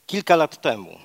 Kilka lat temu,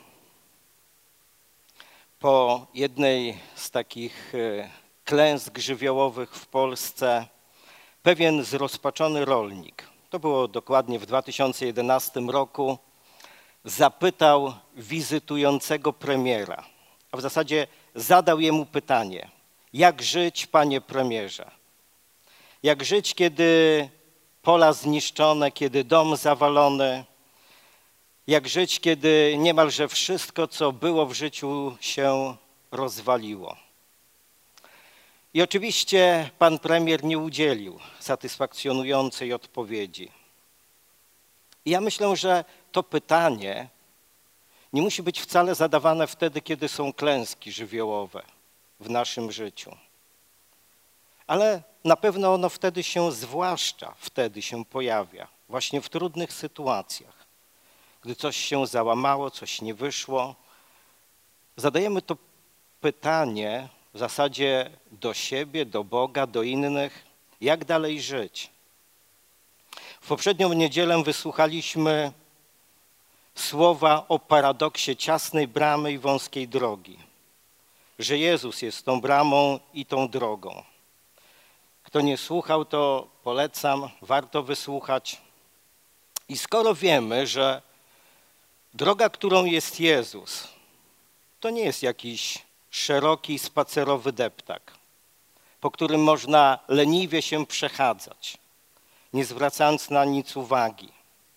po jednej z takich klęsk żywiołowych w Polsce, pewien zrozpaczony rolnik, to było dokładnie w 2011 roku, zapytał wizytującego premiera, a w zasadzie zadał jemu pytanie: jak żyć, panie premierze? Jak żyć, kiedy pola zniszczone, kiedy dom zawalony? Jak żyć, kiedy niemalże wszystko, co było w życiu, się rozwaliło? I oczywiście pan premier nie udzielił satysfakcjonującej odpowiedzi. I ja myślę, że to pytanie nie musi być wcale zadawane wtedy, kiedy są klęski żywiołowe w naszym życiu. Ale na pewno ono wtedy się, zwłaszcza wtedy się pojawia, właśnie w trudnych sytuacjach. Gdy coś się załamało, coś nie wyszło, zadajemy to pytanie w zasadzie do siebie, do Boga, do innych, jak dalej żyć. W poprzednią niedzielę wysłuchaliśmy słowa o paradoksie ciasnej bramy i wąskiej drogi, że Jezus jest tą bramą i tą drogą. Kto nie słuchał, to polecam, warto wysłuchać. I skoro wiemy, że droga, którą jest Jezus, to nie jest jakiś szeroki, spacerowy deptak, po którym można leniwie się przechadzać, nie zwracając na nic uwagi.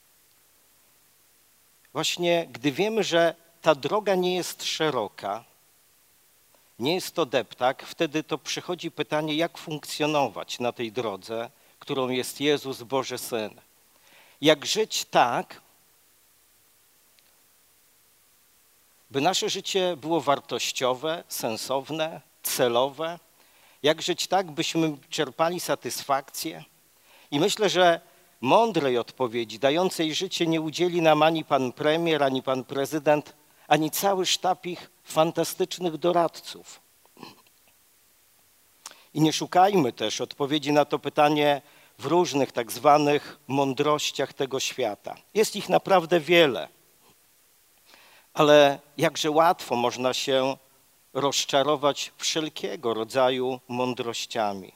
Właśnie gdy wiemy, że ta droga nie jest szeroka, nie jest to deptak, wtedy to przychodzi pytanie, jak funkcjonować na tej drodze, którą jest Jezus, Boży Syn. Jak żyć tak, by nasze życie było wartościowe, sensowne, celowe. Jak żyć tak, byśmy czerpali satysfakcję. I myślę, że mądrej odpowiedzi, dającej życie, nie udzieli nam ani pan premier, ani pan prezydent, ani cały sztab ich fantastycznych doradców. I nie szukajmy też odpowiedzi na to pytanie w różnych tak zwanych mądrościach tego świata. Jest ich naprawdę wiele, ale jakże łatwo można się rozczarować wszelkiego rodzaju mądrościami.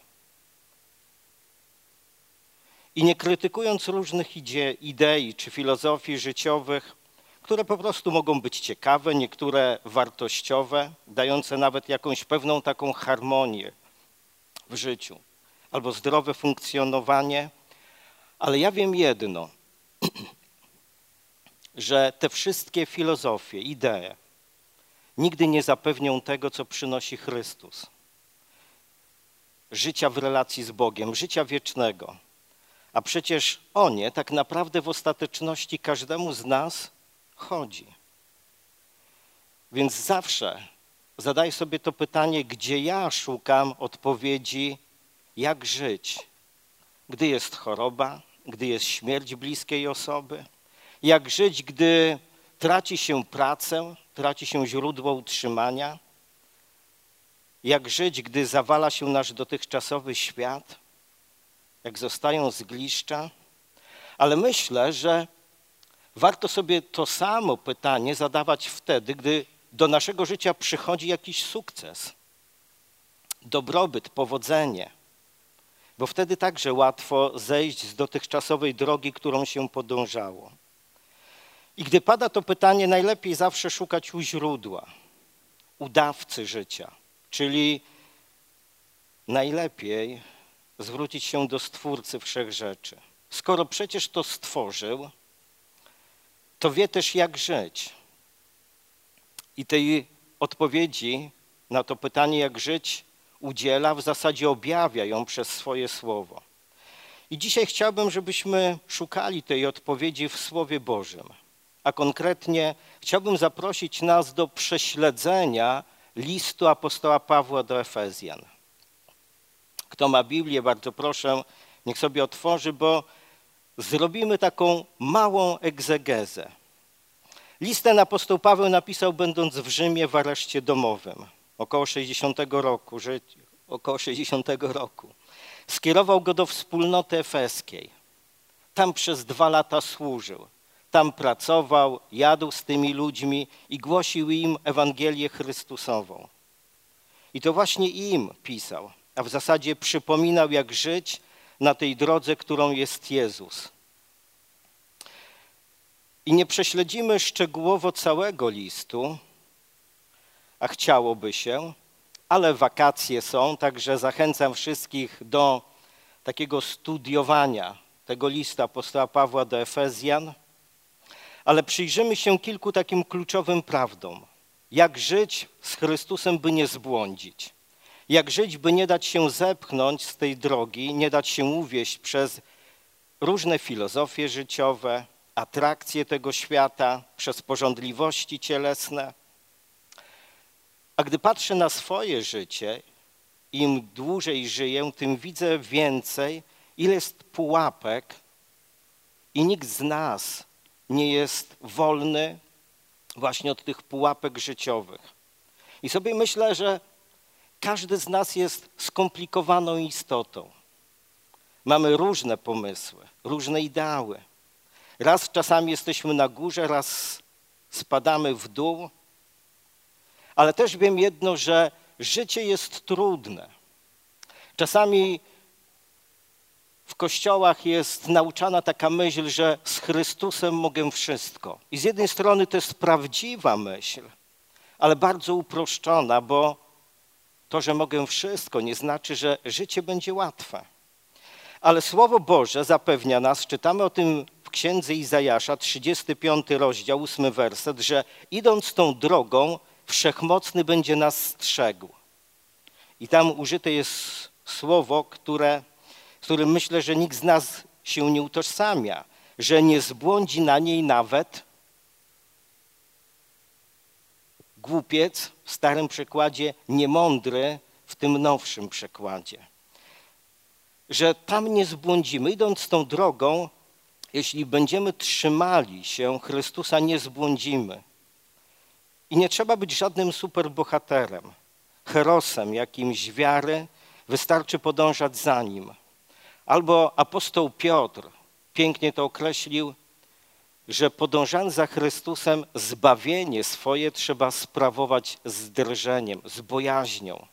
I nie krytykując różnych idei czy filozofii życiowych, które po prostu mogą być ciekawe, niektóre wartościowe, dające nawet jakąś pewną taką harmonię w życiu albo zdrowe funkcjonowanie, ale ja wiem jedno, że te wszystkie filozofie, idee nigdy nie zapewnią tego, co przynosi Chrystus. Życia w relacji z Bogiem, życia wiecznego. A przecież o nie tak naprawdę w ostateczności każdemu z nas chodzi. Więc zawsze zadaj sobie to pytanie, gdzie ja szukam odpowiedzi, jak żyć, gdy jest choroba, gdy jest śmierć bliskiej osoby, jak żyć, gdy traci się pracę, traci się źródło utrzymania, jak żyć, gdy zawala się nasz dotychczasowy świat, jak zostają zgliszcza. Ale myślę, że warto sobie to samo pytanie zadawać wtedy, gdy do naszego życia przychodzi jakiś sukces, dobrobyt, powodzenie, bo wtedy także łatwo zejść z dotychczasowej drogi, którą się podążało. I gdy pada to pytanie, najlepiej zawsze szukać u źródła, u dawcy życia, czyli najlepiej zwrócić się do Stwórcy wszechrzeczy. Skoro przecież to stworzył, to wie też, jak żyć. I tej odpowiedzi na to pytanie, jak żyć, udziela, w zasadzie objawia ją przez swoje słowo. I dzisiaj chciałbym, żebyśmy szukali tej odpowiedzi w Słowie Bożym. A konkretnie chciałbym zaprosić nas do prześledzenia listu apostoła Pawła do Efezjan. Kto ma Biblię, bardzo proszę, niech sobie otworzy, bo zrobimy taką małą egzegezę. List ten apostoł Paweł napisał, będąc w Rzymie w areszcie domowym, około 60 roku. Skierował go do wspólnoty efeskiej. Tam przez 2 lata służył. tam pracował, jadł z tymi ludźmi i głosił im Ewangelię Chrystusową. I to właśnie im pisał, a w zasadzie przypominał, jak żyć na tej drodze, którą jest Jezus. I nie prześledzimy szczegółowo całego listu, a chciałoby się, ale wakacje są, także zachęcam wszystkich do takiego studiowania tego listu apostoła Pawła do Efezjan, ale przyjrzymy się kilku takim kluczowym prawdom. Jak żyć z Chrystusem, by nie zbłądzić. Jak żyć, by nie dać się zepchnąć z tej drogi, nie dać się uwieść przez różne filozofie życiowe, atrakcje tego świata, przez pożądliwości cielesne. A gdy patrzę na swoje życie, im dłużej żyję, tym widzę więcej, ile jest pułapek i nikt z nas nie jest wolny właśnie od tych pułapek życiowych. I sobie myślę, że każdy z nas jest skomplikowaną istotą. Mamy różne pomysły, różne ideały. Raz czasami jesteśmy na górze, raz spadamy w dół, ale też wiem jedno, że życie jest trudne. Czasami w kościołach jest nauczana taka myśl, że z Chrystusem mogę wszystko. I z jednej strony to jest prawdziwa myśl, ale bardzo uproszczona, bo to, że mogę wszystko, nie znaczy, że życie będzie łatwe. Ale Słowo Boże zapewnia nas, czytamy o tym w Księdze Izajasza, 35 rozdział, 8 werset, że idąc tą drogą, Wszechmocny będzie nas strzegł. I tam użyte jest słowo, z którym myślę, że nikt z nas się nie utożsamia, że nie zbłądzi na niej nawet głupiec, w starym przekładzie, niemądry w tym nowszym przekładzie. Że tam nie zbłądzimy. Idąc tą drogą, jeśli będziemy trzymali się Chrystusa, nie zbłądzimy. I nie trzeba być żadnym superbohaterem, herosem jakimś wiary, wystarczy podążać za Nim. Albo apostoł Piotr pięknie to określił, że podążając za Chrystusem, zbawienie swoje trzeba sprawować z drżeniem, z bojaźnią.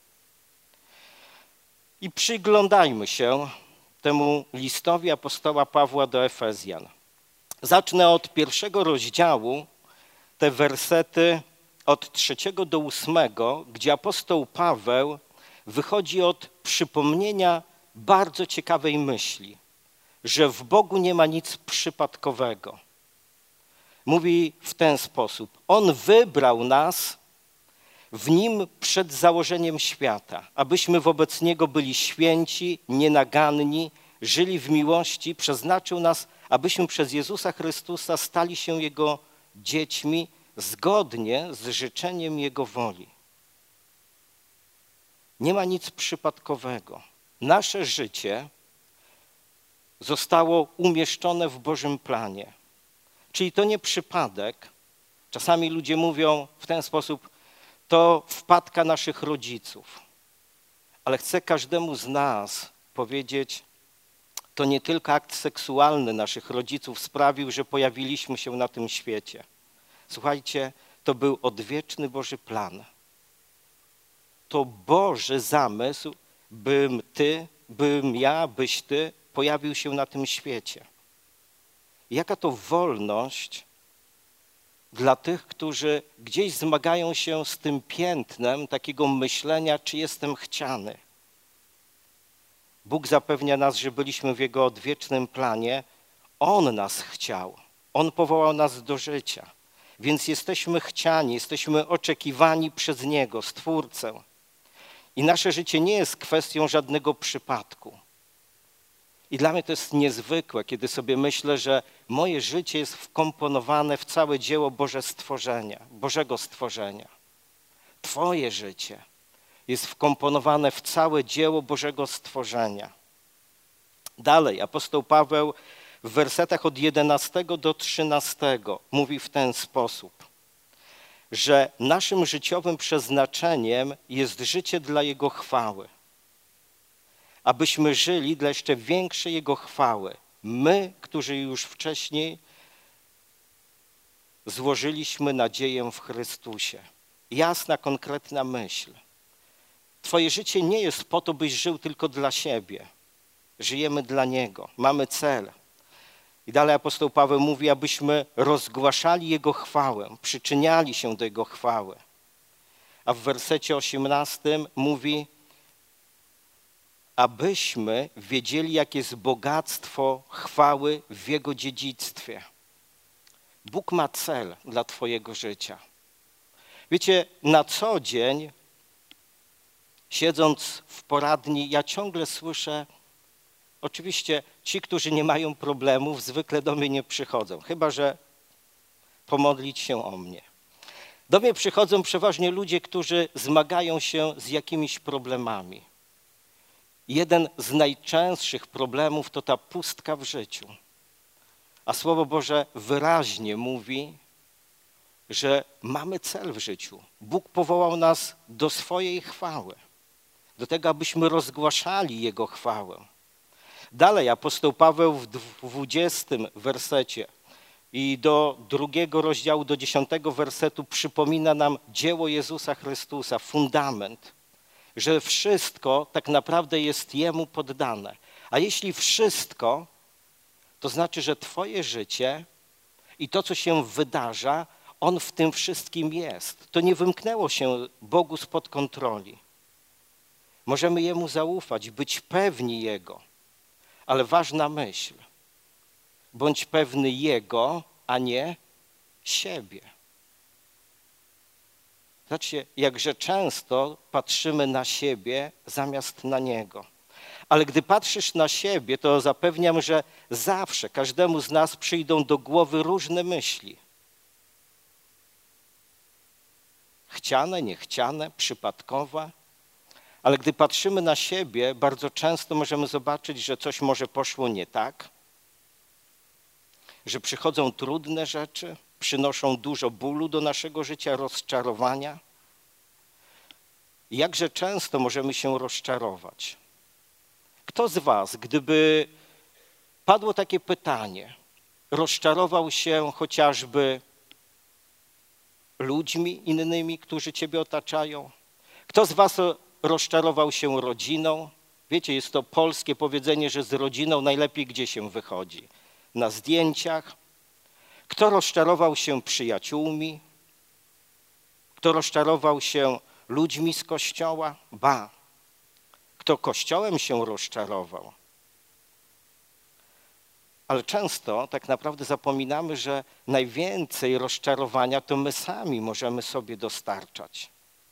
I przyglądajmy się temu listowi apostoła Pawła do Efezjan. Zacznę od 1 rozdziału, te wersety od 3 do 8, gdzie apostoł Paweł wychodzi od przypomnienia bardzo ciekawej myśli, że w Bogu nie ma nic przypadkowego. Mówi w ten sposób: On wybrał nas w Nim przed założeniem świata, abyśmy wobec Niego byli święci, nienaganni, żyli w miłości, przeznaczył nas, abyśmy przez Jezusa Chrystusa stali się Jego dziećmi zgodnie z życzeniem Jego woli. Nie ma nic przypadkowego. Nasze życie zostało umieszczone w Bożym planie. Czyli to nie przypadek. Czasami ludzie mówią w ten sposób: to wpadka naszych rodziców. Ale chcę każdemu z nas powiedzieć, to nie tylko akt seksualny naszych rodziców sprawił, że pojawiliśmy się na tym świecie. Słuchajcie, to był odwieczny Boży plan. To Boży zamysł, bym ja, byś ty pojawił się na tym świecie. Jaka to wolność dla tych, którzy gdzieś zmagają się z tym piętnem takiego myślenia, czy jestem chciany. Bóg zapewnia nas, że byliśmy w Jego odwiecznym planie. On nas chciał. On powołał nas do życia. Więc jesteśmy chciani, jesteśmy oczekiwani przez Niego, Stwórcę. I nasze życie nie jest kwestią żadnego przypadku. I dla mnie to jest niezwykłe, kiedy sobie myślę, że moje życie jest wkomponowane w całe dzieło Bożego stworzenia. Twoje życie jest wkomponowane w całe dzieło Bożego stworzenia. Dalej, apostoł Paweł w wersetach od 11 do 13 mówi w ten sposób, że naszym życiowym przeznaczeniem jest życie dla Jego chwały. Abyśmy żyli dla jeszcze większej Jego chwały. My, którzy już wcześniej złożyliśmy nadzieję w Chrystusie. Jasna, konkretna myśl. Twoje życie nie jest po to, byś żył tylko dla siebie. Żyjemy dla Niego, mamy cel. I dalej apostoł Paweł mówi, abyśmy rozgłaszali Jego chwałę, przyczyniali się do Jego chwały. A w wersecie 18 mówi, abyśmy wiedzieli, jakie jest bogactwo chwały w Jego dziedzictwie. Bóg ma cel dla twojego życia. Wiecie, na co dzień, siedząc w poradni, ja ciągle słyszę, oczywiście ci, którzy nie mają problemów, zwykle do mnie nie przychodzą, chyba że pomodlić się o mnie. Do mnie przychodzą przeważnie ludzie, którzy zmagają się z jakimiś problemami. Jeden z najczęstszych problemów to ta pustka w życiu. A Słowo Boże wyraźnie mówi, że mamy cel w życiu. Bóg powołał nas do swojej chwały, do tego, abyśmy rozgłaszali Jego chwałę. Dalej apostoł Paweł w 20 wersecie i do 2 rozdziału, do 10 wersetu przypomina nam dzieło Jezusa Chrystusa, fundament, że wszystko tak naprawdę jest Jemu poddane. A jeśli wszystko, to znaczy, że twoje życie i to, co się wydarza, On w tym wszystkim jest. To nie wymknęło się Bogu spod kontroli. Możemy Jemu zaufać, być pewni Jego. Ale ważna myśl. Bądź pewny Jego, a nie siebie. Zobaczcie, jakże często patrzymy na siebie zamiast na Niego. Ale gdy patrzysz na siebie, to zapewniam, że zawsze każdemu z nas przyjdą do głowy różne myśli. Chciane, niechciane, przypadkowe. Ale gdy patrzymy na siebie, bardzo często możemy zobaczyć, że coś może poszło nie tak, że przychodzą trudne rzeczy, przynoszą dużo bólu do naszego życia, rozczarowania. Jakże często możemy się rozczarować. Kto z was, gdyby padło takie pytanie, rozczarował się chociażby ludźmi innymi, którzy ciebie otaczają? Kto z was rozczarował się rodziną? Wiecie, jest to polskie powiedzenie, że z rodziną najlepiej gdzie się wychodzi? Na zdjęciach. Kto rozczarował się przyjaciółmi? Kto rozczarował się ludźmi z kościoła? Ba. Kto kościołem się rozczarował? Ale często tak naprawdę zapominamy, że najwięcej rozczarowania to my sami możemy sobie dostarczać.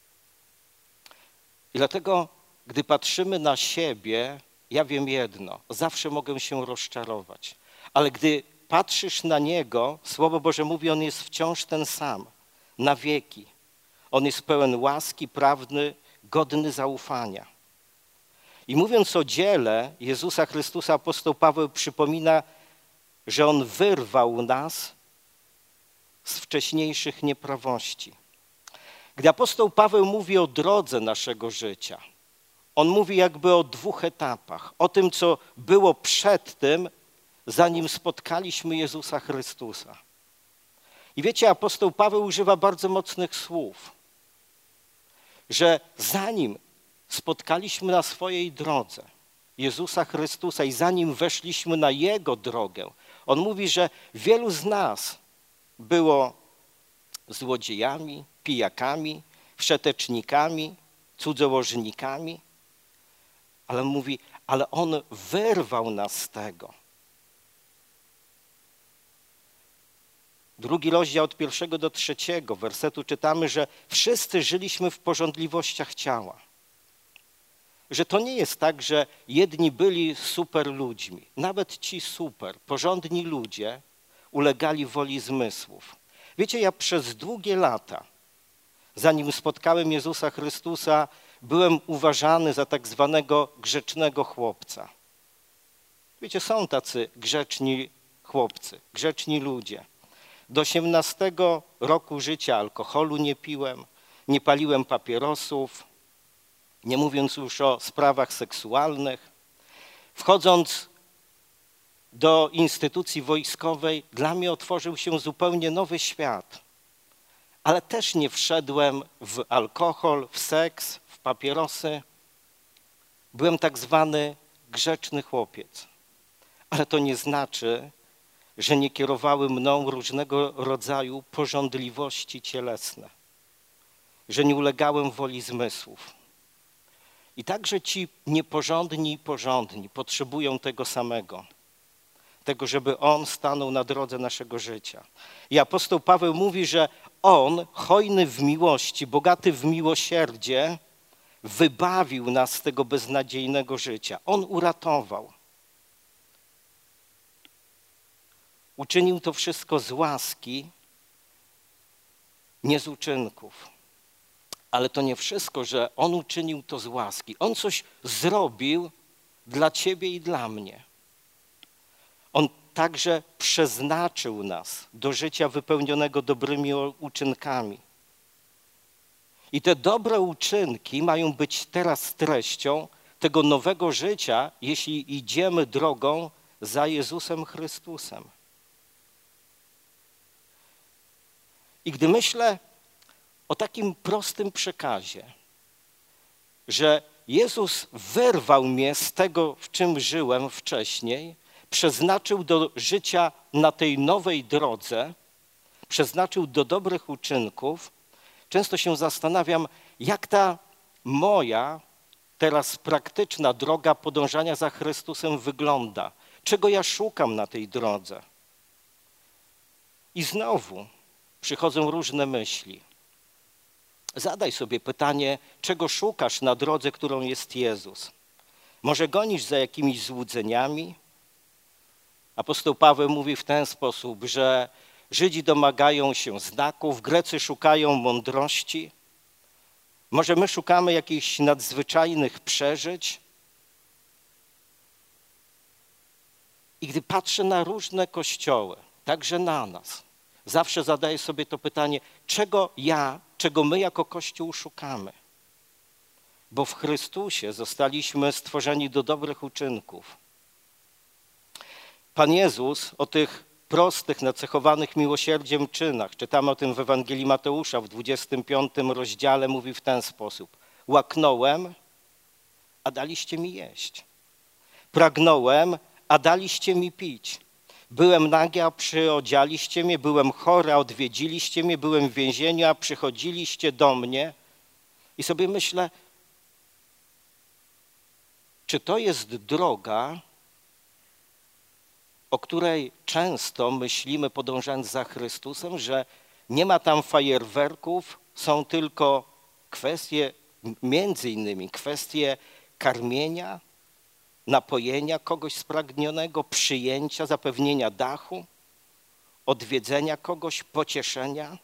I dlatego, gdy patrzymy na siebie, ja wiem jedno, zawsze mogę się rozczarować. Ale gdy patrzysz na Niego, Słowo Boże mówi, On jest wciąż ten sam, na wieki. On jest pełen łaski, prawdy, godny zaufania. I mówiąc o dziele Jezusa Chrystusa, apostoł Paweł przypomina, że On wyrwał nas z wcześniejszych nieprawości. Gdy apostoł Paweł mówi o drodze naszego życia, on mówi jakby o dwóch etapach. O tym, co było przed tym, zanim spotkaliśmy Jezusa Chrystusa. I wiecie, apostoł Paweł używa bardzo mocnych słów, że zanim spotkaliśmy na swojej drodze Jezusa Chrystusa i zanim weszliśmy na Jego drogę, on mówi, że wielu z nas było złodziejami, pijakami, wszetecznikami, cudzołożnikami, ale mówi, ale On wyrwał nas z tego. 2 rozdział od 1 do 3 wersetu czytamy, że wszyscy żyliśmy w pożądliwościach ciała. Że to nie jest tak, że jedni byli super ludźmi. Nawet ci super, porządni ludzie ulegali woli zmysłów. Wiecie, ja przez długie lata, zanim spotkałem Jezusa Chrystusa, byłem uważany za tak zwanego grzecznego chłopca. Wiecie, są tacy grzeczni chłopcy, grzeczni ludzie. Do 18 roku życia alkoholu nie piłem, nie paliłem papierosów, nie mówiąc już o sprawach seksualnych. Wchodząc do instytucji wojskowej, dla mnie otworzył się zupełnie nowy świat. Ale też nie wszedłem w alkohol, w seks, w papierosy. Byłem tak zwany grzeczny chłopiec. Ale to nie znaczy, że nie kierowały mną różnego rodzaju pożądliwości cielesne, że nie ulegałem woli zmysłów. I także ci nieporządni i porządni potrzebują tego samego, tego, żeby On stanął na drodze naszego życia. I apostoł Paweł mówi, że On, hojny w miłości, bogaty w miłosierdzie, wybawił nas z tego beznadziejnego życia. On uratował. Uczynił to wszystko z łaski, nie z uczynków. Ale to nie wszystko, że On uczynił to z łaski. On coś zrobił dla ciebie i dla mnie. On także przeznaczył nas do życia wypełnionego dobrymi uczynkami. I te dobre uczynki mają być teraz treścią tego nowego życia, jeśli idziemy drogą za Jezusem Chrystusem. I gdy myślę o takim prostym przekazie, że Jezus wyrwał mnie z tego, w czym żyłem wcześniej, przeznaczył do życia na tej nowej drodze, przeznaczył do dobrych uczynków, często się zastanawiam, jak ta moja teraz praktyczna droga podążania za Chrystusem wygląda, czego ja szukam na tej drodze. I znowu przychodzą różne myśli. Zadaj sobie pytanie, czego szukasz na drodze, którą jest Jezus. Może gonisz za jakimiś złudzeniami? Apostoł Paweł mówi w ten sposób, że Żydzi domagają się znaków, Grecy szukają mądrości. Może my szukamy jakichś nadzwyczajnych przeżyć? I gdy patrzę na różne kościoły, także na nas, zawsze zadaję sobie to pytanie, czego my jako Kościół szukamy? Bo w Chrystusie zostaliśmy stworzeni do dobrych uczynków. Pan Jezus o tych prostych, nacechowanych miłosierdziem czynach, czytamy o tym w Ewangelii Mateusza w 25 rozdziale, mówi w ten sposób. Łaknąłem, a daliście mi jeść. Pragnąłem, a daliście mi pić. Byłem nagi, a przyodzialiście mnie, byłem chory, a odwiedziliście mnie, byłem w więzieniu, a przychodziliście do mnie. I sobie myślę, czy to jest droga, o której często myślimy, podążając za Chrystusem, że nie ma tam fajerwerków, są tylko kwestie, między innymi kwestie karmienia, napojenia kogoś spragnionego, przyjęcia, zapewnienia dachu, odwiedzenia kogoś, pocieszenia?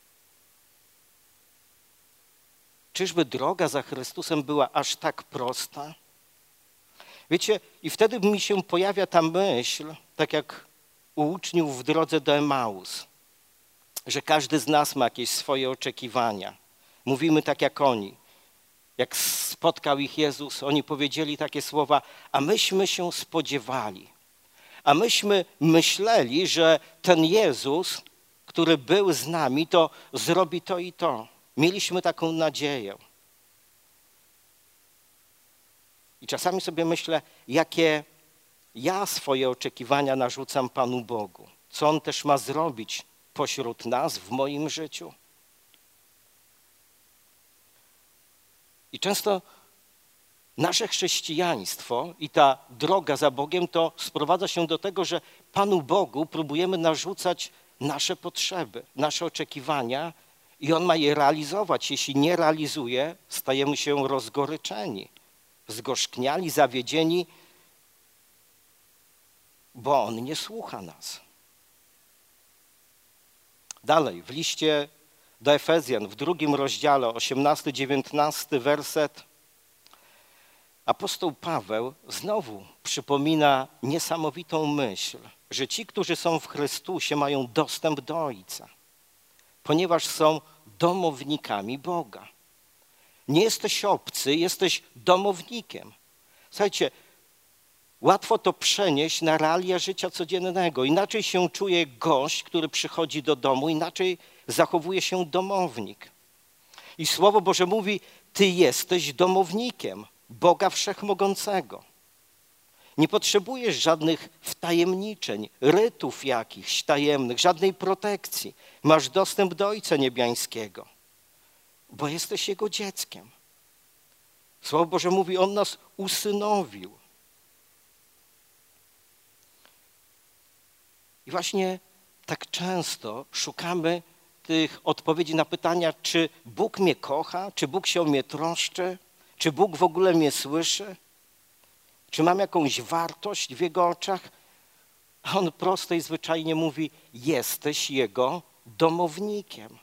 Czyżby droga za Chrystusem była aż tak prosta? Wiecie, i wtedy mi się pojawia ta myśl, tak jak u uczniów w drodze do Emaus, że każdy z nas ma jakieś swoje oczekiwania. Mówimy tak jak oni. Jak spotkał ich Jezus, oni powiedzieli takie słowa, a myśmy się spodziewali, a myśmy myśleli, że ten Jezus, który był z nami, to zrobi to i to. Mieliśmy taką nadzieję. I czasami sobie myślę, jakie ja swoje oczekiwania narzucam Panu Bogu. Co On też ma zrobić pośród nas, w moim życiu. I często nasze chrześcijaństwo i ta droga za Bogiem to sprowadza się do tego, że Panu Bogu próbujemy narzucać nasze potrzeby, nasze oczekiwania i On ma je realizować. Jeśli nie realizuje, stajemy się rozgoryczeni, zgorzkniali, zawiedzieni, bo On nie słucha nas. Dalej, w liście do Efezjan, w 2 rozdziale, 18-19 werset, apostoł Paweł znowu przypomina niesamowitą myśl, że ci, którzy są w Chrystusie, mają dostęp do Ojca, ponieważ są domownikami Boga. Nie jesteś obcy, jesteś domownikiem. Słuchajcie, łatwo to przenieść na realia życia codziennego. Inaczej się czuje gość, który przychodzi do domu, inaczej zachowuje się domownik. I Słowo Boże mówi, ty jesteś domownikiem Boga Wszechmogącego. Nie potrzebujesz żadnych wtajemniczeń, rytów jakichś tajemnych, żadnej protekcji. Masz dostęp do Ojca Niebiańskiego, bo jesteś Jego dzieckiem. Słowo Boże mówi, On nas usynowił. I właśnie tak często szukamy tych odpowiedzi na pytania, czy Bóg mnie kocha, czy Bóg się o mnie troszczy, czy Bóg w ogóle mnie słyszy, czy mam jakąś wartość w Jego oczach. A On prosto i zwyczajnie mówi, jesteś Jego domownikiem.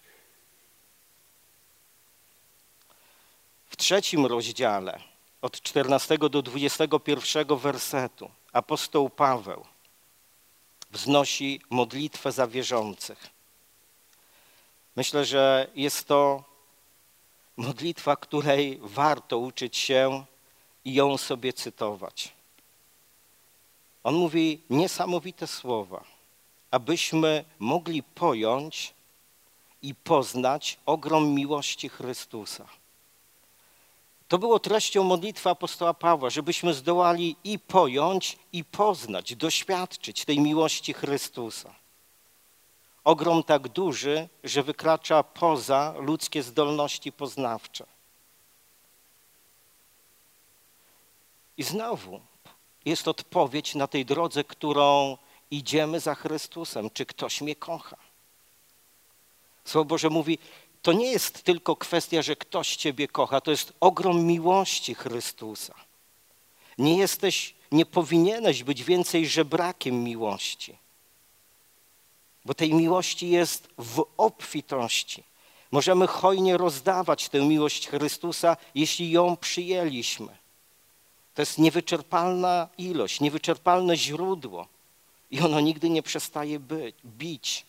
W 3 rozdziale, od 14 do 21 wersetu, apostoł Paweł wznosi modlitwę za wierzących. Myślę, że jest to modlitwa, której warto uczyć się i ją sobie cytować. On mówi niesamowite słowa, abyśmy mogli pojąć i poznać ogrom miłości Chrystusa. To było treścią modlitwy apostoła Pawła, żebyśmy zdołali i pojąć, i poznać, doświadczyć tej miłości Chrystusa. Ogrom tak duży, że wykracza poza ludzkie zdolności poznawcze. I znowu jest odpowiedź na tej drodze, którą idziemy za Chrystusem. Czy ktoś mnie kocha? Słowo Boże mówi, to nie jest tylko kwestia, że ktoś ciebie kocha, to jest ogrom miłości Chrystusa. Nie powinieneś być więcej żebrakiem miłości, bo tej miłości jest w obfitości. Możemy hojnie rozdawać tę miłość Chrystusa, jeśli ją przyjęliśmy. To jest niewyczerpalna ilość, niewyczerpalne źródło i ono nigdy nie przestaje bić.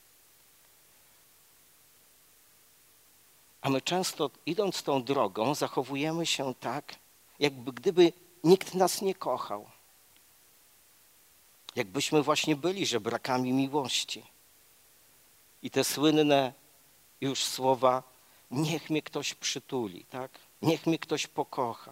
A my często, idąc tą drogą, zachowujemy się tak, jakby gdyby nikt nas nie kochał. Jakbyśmy właśnie byli żebrakami miłości. I te słynne już słowa, niech mnie ktoś przytuli, tak? Niech mnie ktoś pokocha.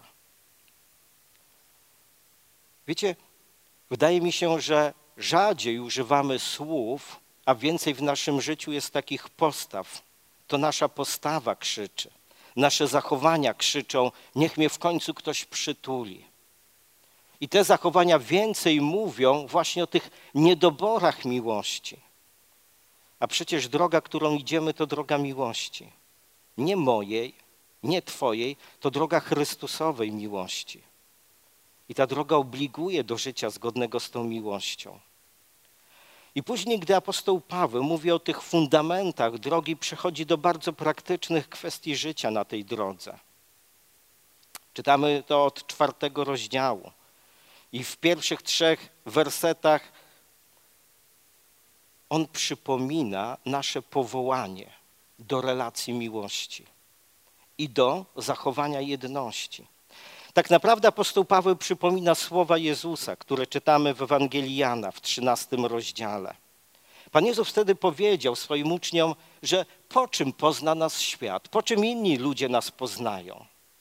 Wiecie, wydaje mi się, że rzadziej używamy słów, a więcej w naszym życiu jest takich postaw. To nasza postawa krzyczy, nasze zachowania krzyczą, niech mnie w końcu ktoś przytuli. I te zachowania więcej mówią właśnie o tych niedoborach miłości. A przecież droga, którą idziemy, to droga miłości. Nie mojej, nie twojej, to droga Chrystusowej miłości. I ta droga obliguje do życia zgodnego z tą miłością. I później, gdy apostoł Paweł mówi o tych fundamentach drogi, przechodzi do bardzo praktycznych kwestii życia na tej drodze. Czytamy to od 4 rozdziału. I w pierwszych 3 wersetach on przypomina nasze powołanie do relacji miłości i do zachowania jedności. Tak naprawdę apostoł Paweł przypomina słowa Jezusa, które czytamy w Ewangelii Jana w 13 rozdziale. Pan Jezus wtedy powiedział swoim uczniom, że po czym pozna nas świat, po czym inni ludzie nas poznają?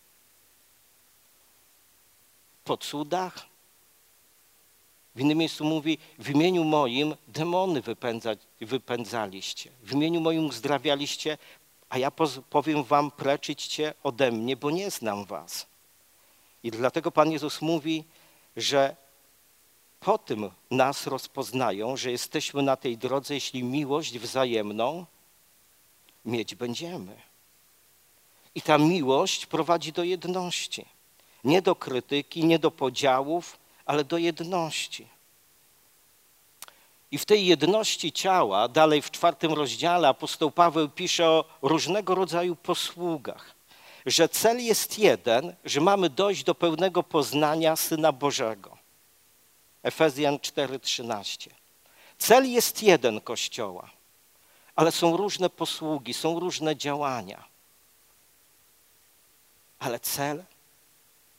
Po cudach? W innym miejscu mówi, w imieniu moim demony wypędzaliście, w imieniu moim uzdrawialiście, a ja powiem wam, precz idźcie ode mnie, bo nie znam was. I dlatego Pan Jezus mówi, że po tym nas rozpoznają, że jesteśmy na tej drodze, jeśli miłość wzajemną mieć będziemy. I ta miłość prowadzi do jedności. Nie do krytyki, nie do podziałów, ale do jedności. I w tej jedności ciała, dalej w 4 rozdziale apostoł Paweł pisze o różnego rodzaju posługach, że cel jest jeden, że mamy dojść do pełnego poznania Syna Bożego. Efezjan 4:13. Cel jest jeden Kościoła, ale są różne posługi, są różne działania. Ale cel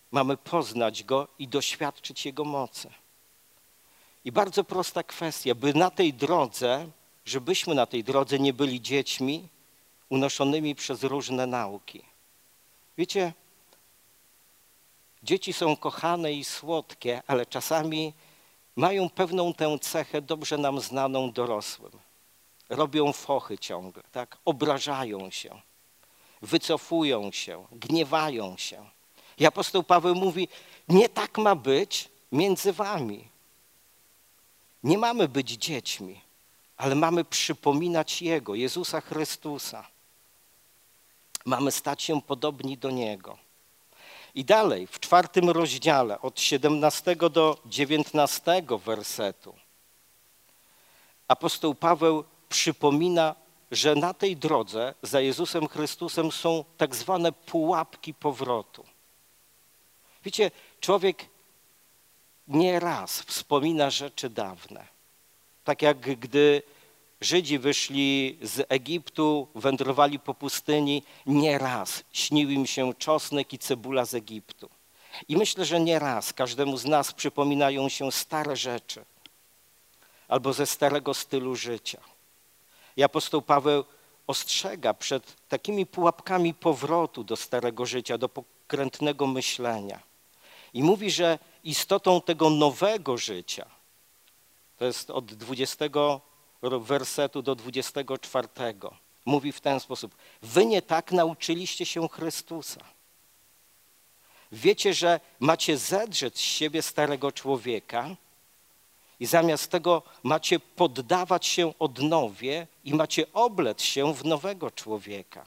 Mamy poznać Go i doświadczyć Jego mocy. I bardzo prosta kwestia, żebyśmy na tej drodze nie byli dziećmi unoszonymi przez różne nauki. Wiecie, dzieci są kochane i słodkie, ale czasami mają pewną tę cechę dobrze nam znaną dorosłym. Robią fochy ciągle, tak? Obrażają się, wycofują się, gniewają się. I apostoł Paweł mówi, nie tak ma być między wami. Nie mamy być dziećmi, ale mamy przypominać Jego, Jezusa Chrystusa. Mamy stać się podobni do Niego. I dalej, w 4 rozdziale, od 17 do 19 wersetu, apostoł Paweł przypomina, że na tej drodze za Jezusem Chrystusem są tak zwane pułapki powrotu. Wiecie, człowiek nieraz wspomina rzeczy dawne. Tak jak gdy Żydzi wyszli z Egiptu, wędrowali po pustyni, nieraz śnił im się czosnek i cebula z Egiptu. I myślę, że nieraz każdemu z nas przypominają się stare rzeczy albo ze starego stylu życia. I apostoł Paweł ostrzega przed takimi pułapkami powrotu do starego życia, do pokrętnego myślenia. I mówi, że istotą tego nowego życia, to jest od 20 wersetu do 24, mówi w ten sposób, wy nie tak nauczyliście się Chrystusa. Wiecie, że macie zedrzeć z siebie starego człowieka i zamiast tego macie poddawać się odnowie i macie oblec się w nowego człowieka.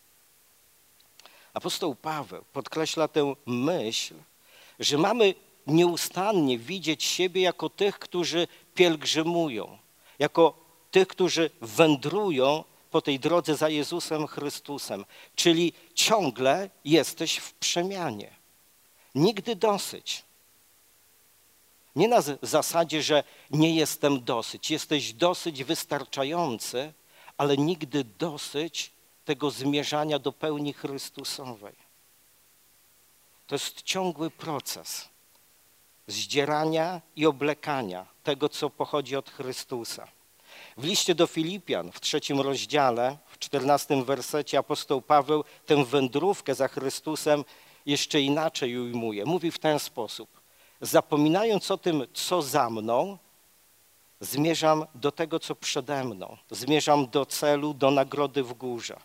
Apostoł Paweł podkreśla tę myśl, że mamy nieustannie widzieć siebie jako tych, którzy pielgrzymują, jako tych, którzy wędrują po tej drodze za Jezusem Chrystusem, czyli ciągle jesteś w przemianie. Nigdy dosyć. Nie na zasadzie, że nie jestem dosyć. Jesteś dosyć wystarczający, ale nigdy dosyć tego zmierzania do pełni Chrystusowej. To jest ciągły proces zdzierania i oblekania tego, co pochodzi od Chrystusa. W liście do Filipian w 3 rozdziale, w 14 wersecie apostoł Paweł tę wędrówkę za Chrystusem jeszcze inaczej ujmuje. Mówi w ten sposób. Zapominając o tym, co za mną, zmierzam do tego, co przede mną. Zmierzam do celu, do nagrody w górze.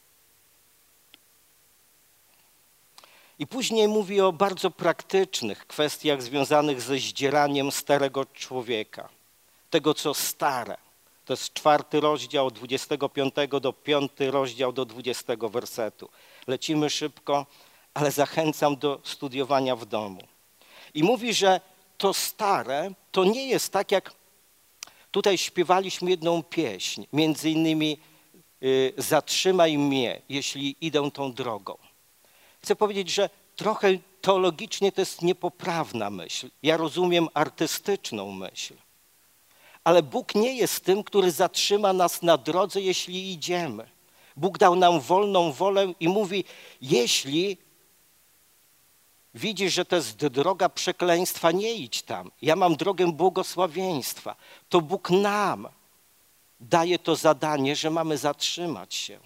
I później mówi o bardzo praktycznych kwestiach związanych ze zdzieraniem starego człowieka. Tego, co stare. To jest 4 rozdział od 25 do 5 rozdział do 20 wersetu. Lecimy szybko, ale zachęcam do studiowania w domu. I mówi, że to stare to nie jest tak, jak tutaj śpiewaliśmy jedną pieśń, między innymi Zatrzymaj mnie, jeśli idę tą drogą. Chcę powiedzieć, że trochę teologicznie to jest niepoprawna myśl. Ja rozumiem artystyczną myśl. Ale Bóg nie jest tym, który zatrzyma nas na drodze, jeśli idziemy. Bóg dał nam wolną wolę i mówi, jeśli widzisz, że to jest droga przekleństwa, nie idź tam. Ja mam drogę błogosławieństwa. To Bóg nam daje to zadanie, że mamy zatrzymać się.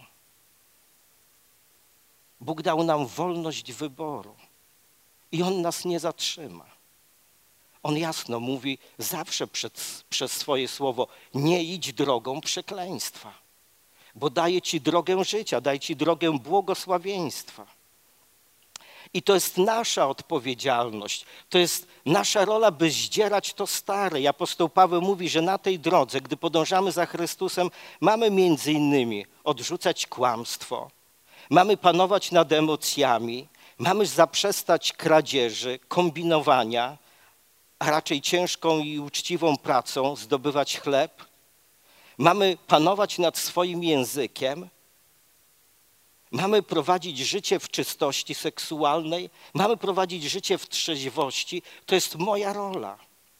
Bóg dał nam wolność wyboru i On nas nie zatrzyma. On jasno mówi zawsze przez swoje słowo, nie idź drogą przekleństwa, bo daje ci drogę życia, daje ci drogę błogosławieństwa. I to jest nasza odpowiedzialność, to jest nasza rola, by zdzierać to stare. I apostoł Paweł mówi, że na tej drodze, gdy podążamy za Chrystusem, mamy między innymi odrzucać kłamstwo, mamy panować nad emocjami, mamy zaprzestać kradzieży, kombinowania, a raczej ciężką i uczciwą pracą zdobywać chleb. Mamy panować nad swoim językiem, mamy prowadzić życie w czystości seksualnej, mamy prowadzić życie w trzeźwości. To jest moja rola.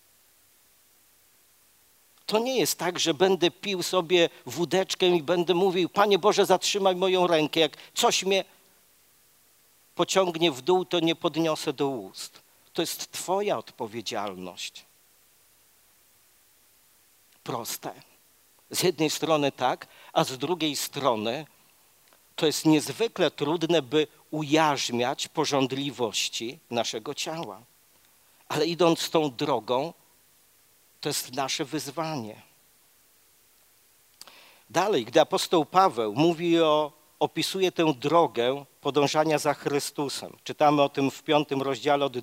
To nie jest tak, że będę pił sobie wódeczkę i będę mówił, Panie Boże, zatrzymaj moją rękę, jak coś mnie pociągnie w dół, to nie podniosę do ust. To jest twoja odpowiedzialność. Proste. Z jednej strony tak, a z drugiej strony to jest niezwykle trudne, by ujarzmiać pożądliwości naszego ciała. Ale idąc tą drogą, to jest nasze wyzwanie. Dalej, gdy apostoł Paweł opisuje tę drogę podążania za Chrystusem. Czytamy o tym w 5 rozdziale od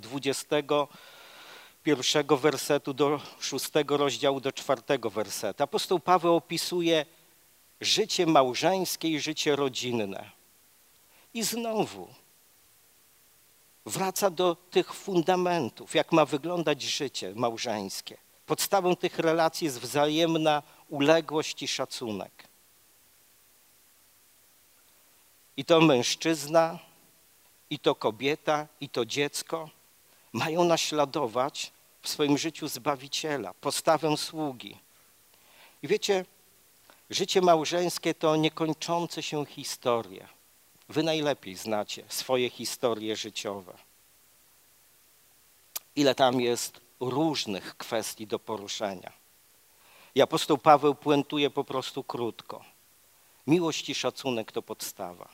21 wersetu do 6 rozdziału do 4 wersetu. Apostoł Paweł opisuje życie małżeńskie i życie rodzinne. I znowu wraca do tych fundamentów, jak ma wyglądać życie małżeńskie. Podstawą tych relacji jest wzajemna uległość i szacunek. I to mężczyzna, i to kobieta, i to dziecko mają naśladować w swoim życiu Zbawiciela, postawę sługi. I wiecie, życie małżeńskie to niekończące się historie. Wy najlepiej znacie swoje historie życiowe. Ile tam jest różnych kwestii do poruszenia. I apostoł Paweł puentuje po prostu krótko. Miłość i szacunek to podstawa.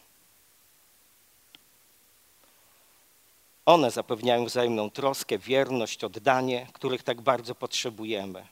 One zapewniają wzajemną troskę, wierność, oddanie, których tak bardzo potrzebujemy.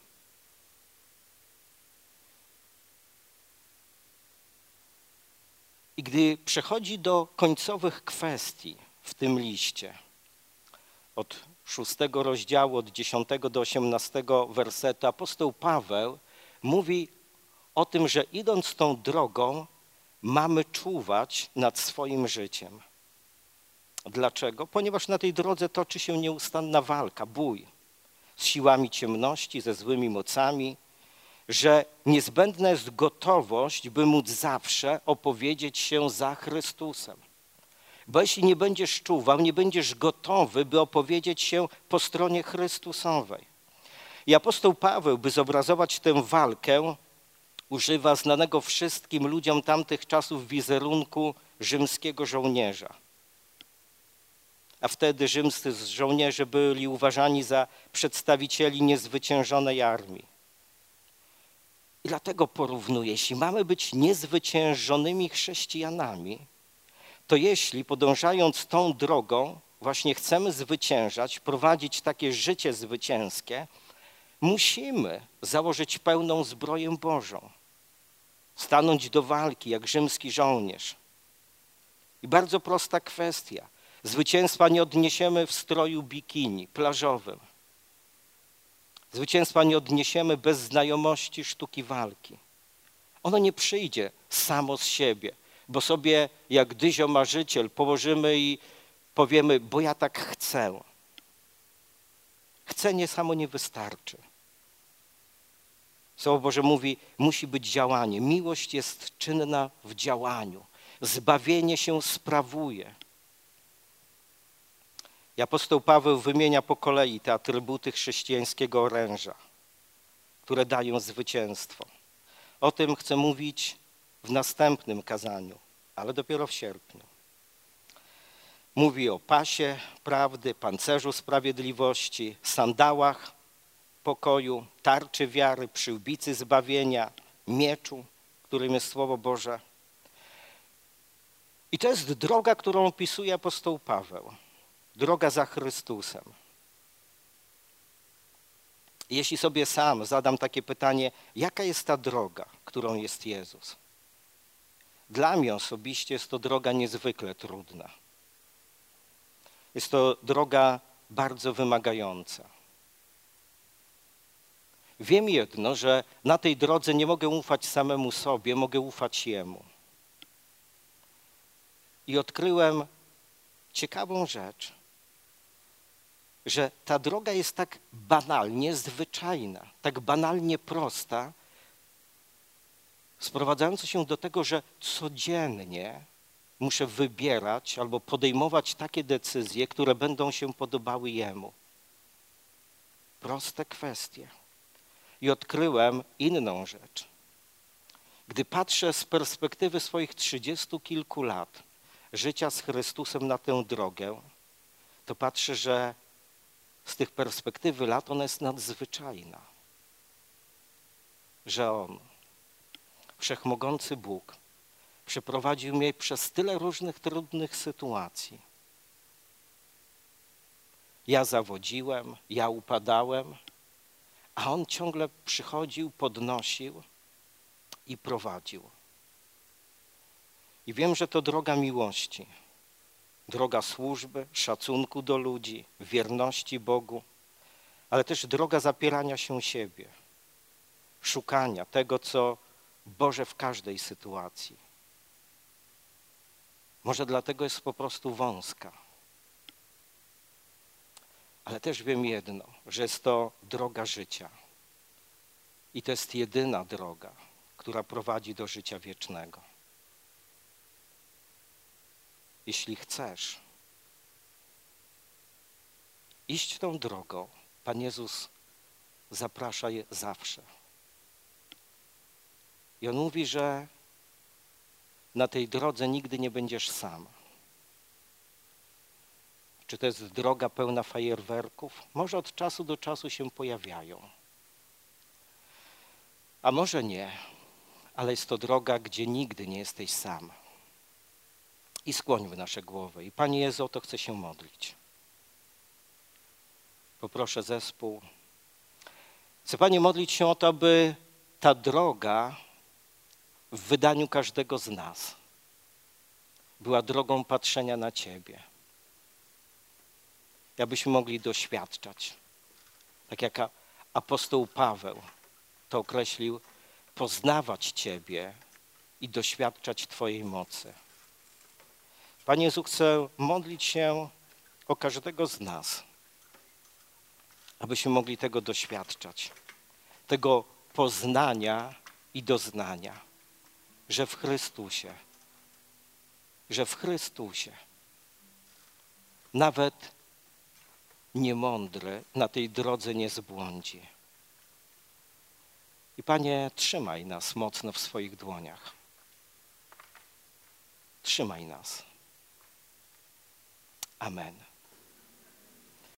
I gdy przechodzi do końcowych kwestii w tym liście, od 6 rozdziału, od 10 do 18 wersetu, apostoł Paweł mówi o tym, że idąc tą drogą mamy czuwać nad swoim życiem. Dlaczego? Ponieważ na tej drodze toczy się nieustanna walka, bój z siłami ciemności, ze złymi mocami, że niezbędna jest gotowość, by móc zawsze opowiedzieć się za Chrystusem. Bo jeśli nie będziesz czuwał, nie będziesz gotowy, by opowiedzieć się po stronie Chrystusowej. I apostoł Paweł, by zobrazować tę walkę, używa znanego wszystkim ludziom tamtych czasów wizerunku rzymskiego żołnierza. A wtedy rzymscy żołnierze byli uważani za przedstawicieli niezwyciężonej armii. I dlatego porównuję, jeśli mamy być niezwyciężonymi chrześcijanami, to jeśli podążając tą drogą właśnie chcemy zwyciężać, prowadzić takie życie zwycięskie, musimy założyć pełną zbroję Bożą, stanąć do walki jak rzymski żołnierz. I bardzo prosta kwestia. Zwycięstwa nie odniesiemy w stroju bikini plażowym. Zwycięstwa nie odniesiemy bez znajomości sztuki walki. Ono nie przyjdzie samo z siebie, bo sobie jak dyzio marzyciel położymy i powiemy, bo ja tak chcę. Chcenie samo nie wystarczy. Słowo Boże mówi, musi być działanie. Miłość jest czynna w działaniu. Zbawienie się sprawuje. I apostoł Paweł wymienia po kolei te atrybuty chrześcijańskiego oręża, które dają zwycięstwo. O tym chcę mówić w następnym kazaniu, ale dopiero w sierpniu. Mówi o pasie prawdy, pancerzu sprawiedliwości, sandałach pokoju, tarczy wiary, przyłbicy zbawienia, mieczu, którym jest Słowo Boże. I to jest droga, którą opisuje apostoł Paweł. Droga za Chrystusem. Jeśli sobie sam zadam takie pytanie, jaka jest ta droga, którą jest Jezus? Dla mnie osobiście jest to droga niezwykle trudna. Jest to droga bardzo wymagająca. Wiem jedno, że na tej drodze nie mogę ufać samemu sobie, mogę ufać Jemu. I odkryłem ciekawą rzecz, że ta droga jest tak banalnie zwyczajna, tak banalnie prosta, sprowadzająca się do tego, że codziennie muszę wybierać albo podejmować takie decyzje, które będą się podobały Jemu. Proste kwestie. I odkryłem inną rzecz. Gdy patrzę z perspektywy swoich 30 kilku lat, życia z Chrystusem na tę drogę, to patrzę, że z tych perspektywy lat ona jest nadzwyczajna. Że On, Wszechmogący Bóg, przeprowadził mnie przez tyle różnych trudnych sytuacji. Ja zawodziłem, ja upadałem, a On ciągle przychodził, podnosił i prowadził. I wiem, że to droga miłości, droga służby, szacunku do ludzi, wierności Bogu, ale też droga zapierania się siebie, szukania tego, co Boże w każdej sytuacji. Może dlatego jest po prostu wąska. Ale też wiem jedno, że jest to droga życia. I to jest jedyna droga, która prowadzi do życia wiecznego. Jeśli chcesz iść tą drogą, Pan Jezus zaprasza je zawsze. I On mówi, że na tej drodze nigdy nie będziesz sam. Czy to jest droga pełna fajerwerków? Może od czasu do czasu się pojawiają. A może nie, ale jest to droga, gdzie nigdy nie jesteś sam. I skłońmy nasze głowy. I Panie Jezu, o to chcę się modlić. Poproszę zespół. Chcę, Panie, modlić się o to, aby ta droga w wydaniu każdego z nas była drogą patrzenia na Ciebie. Abyśmy mogli doświadczać, tak jak apostoł Paweł to określił, poznawać Ciebie i doświadczać Twojej mocy. Panie Jezu, chcę modlić się o każdego z nas, abyśmy mogli tego doświadczać, tego poznania i doznania, że w Chrystusie nawet niemądry na tej drodze nie zbłądzi. I Panie, trzymaj nas mocno w swoich dłoniach. Trzymaj nas. Amen.